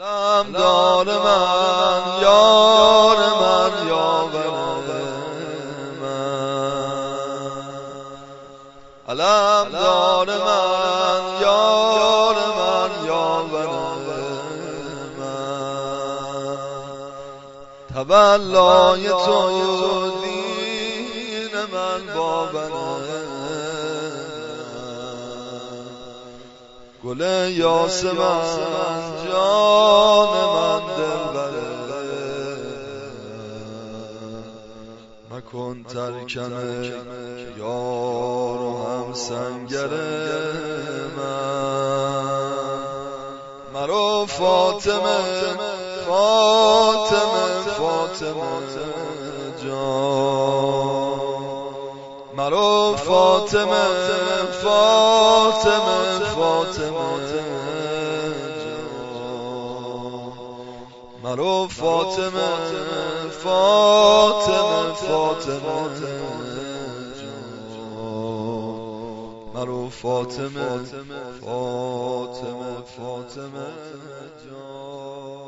علم دار من یار من یاور من، علم دار من یار من یاور من، تولای تو دین من باور گل یاسمن جان من دلبر مکن ترکم یار و هم سنگر من، مرا فاطمه فاطمه فاطمه جان، مرا فاطمه فاطمه فاطمه جان، مرا فاطمه فاطمه فاطمه جان، مرا فاطمه فاطمه فاطمه جان.